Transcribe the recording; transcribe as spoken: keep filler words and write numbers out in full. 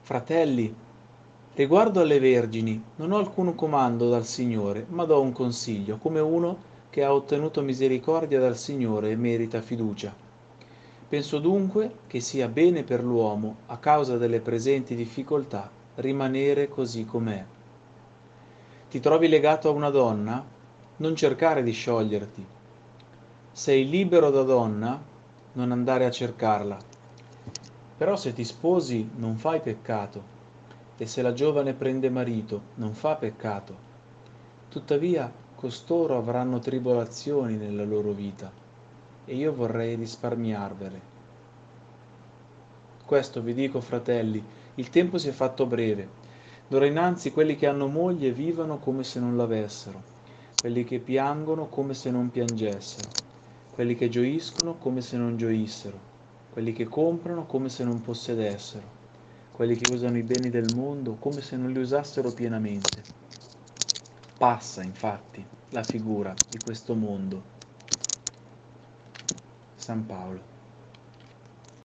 Fratelli, riguardo alle vergini, non ho alcun comando dal Signore, ma do un consiglio, come uno che ha ottenuto misericordia dal Signore e merita fiducia. Penso dunque che sia bene per l'uomo, a causa delle presenti difficoltà, rimanere così com'è. Ti trovi legato a una donna? Non cercare di scioglierti. Sei libero da donna? Non andare a cercarla. Però se ti sposi non fai peccato, e se la giovane prende marito non fa peccato. Tuttavia costoro avranno tribolazioni nella loro vita, e io vorrei risparmiarvele. Questo vi dico, fratelli, il tempo si è fatto breve. D'ora innanzi quelli che hanno moglie vivano come se non l'avessero, quelli che piangono come se non piangessero, quelli che gioiscono come se non gioissero, quelli che comprano come se non possedessero, quelli che usano i beni del mondo come se non li usassero pienamente. Passa, infatti, la figura di questo mondo. San Paolo.